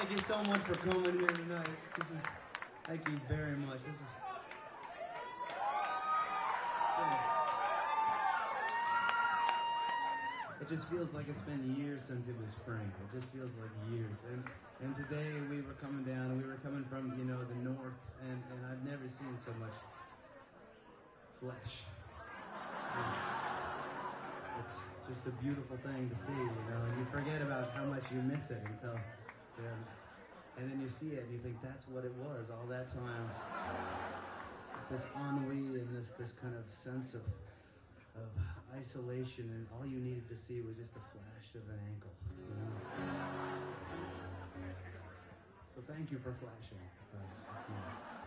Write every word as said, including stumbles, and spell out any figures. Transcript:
Thank you so much for coming here tonight. This is, thank you very much. This is, it just feels like it's been years since it was spring. It just feels like years. And and today we were coming down, we were coming from, you know, the north, and, and I've never seen so much flesh. It's just a beautiful thing to see, you know, and you forget about how much you miss it until, yeah. And then you see it and you think that's what it was all that time. This ennui and this this kind of sense of of isolation, and all you needed to see was just a flash of an ankle, you know? So thank you for flashing us.